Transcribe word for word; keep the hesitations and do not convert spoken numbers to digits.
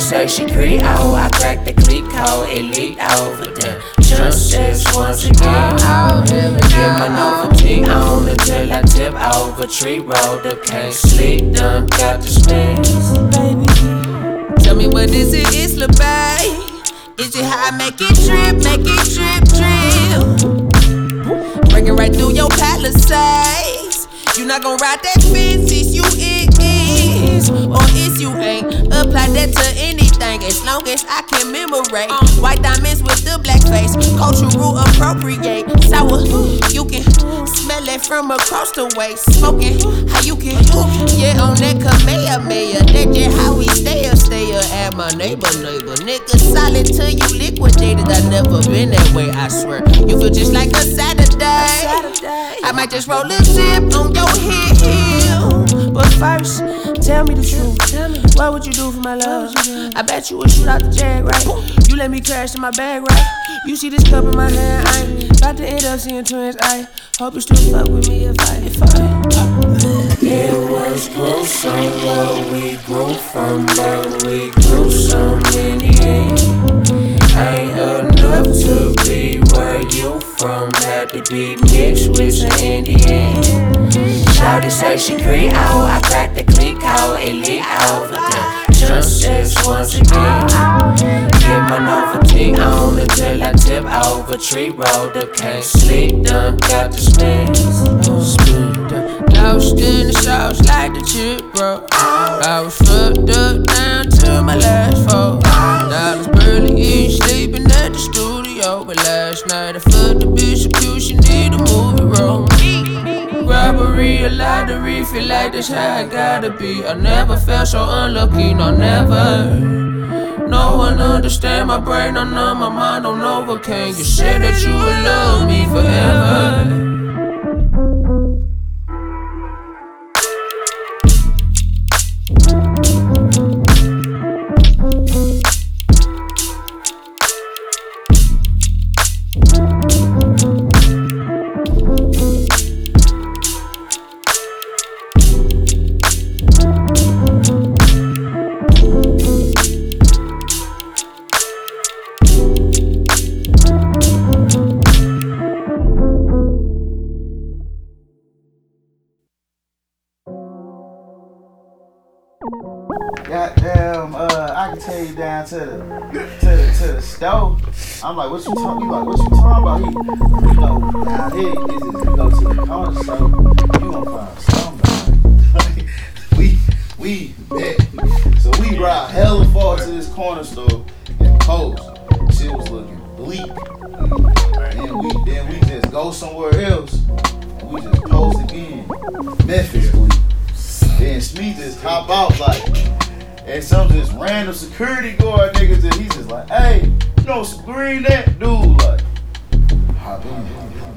say she Creole, I cracked the click code, it leaked over the jump sets once again. I'll never get my Novocaine on until I tip over tree road. The can't sleep, done got the spins, baby. Tell me what is it, it's La Bay? Is it how I make it drip, make it drip, drip? Breaking right through your palisades. You not gon' ride that fence, it's you it is, or it's you ain't. Apply that to anything, as long as I can memorate. White diamonds with the black face, cultural appropriate. Sour, you can smell it from across the way. Smoking, how you can, yeah, on that Kamehameha. That's just how we stay up, stay up at my neighbor, neighbor. Nigga solid till you liquidated. I never been that way, I swear. You feel just like a Saturday. I might just roll a zip on your heel. But first, tell me the truth. Tell me, what would you do for my love? I bet you would shoot out the jag, right? You let me crash in my bag, right? You see this cup in my hand, I ain't about to end up seeing twins. I hope you still fuck with me if I, if I. It was gruesome what we grew from, but we grew some in the end. Ain't enough to be where you from, had to be mixed with some Indian. Shawty say she Creole, I cracked the click code, it leaked over the jump sets once again. Get my Novocaine on until I tip over tree road. The can't sleep, done got the spins. Lost in the sauce like the chip, bro. I was fucked up down to my last four. I was barely eating, sleeping at the studio. But last night I fucked the bitch execution, need a movie role. Robbery, a lottery, feel like that's how I gotta be. I never felt so unlucky, no never. No one understand my brain, I know my mind on Novocaine. You said that you would love me forever. Goddamn, uh, I can take you down to the to the to the store. I'm like, what you talking? You like, what you talking about? He, you know, down here is is you go to the corner store, you gonna find somebody. we we bet. So we ride hella far to this corner store and post. Shit was looking bleak. And we then we just go somewhere else and we just post again. Memphis bleak. Then Smee just hop out like, and some just random security guard niggas, and he's just like, hey, you know some green that dude, like, hop in.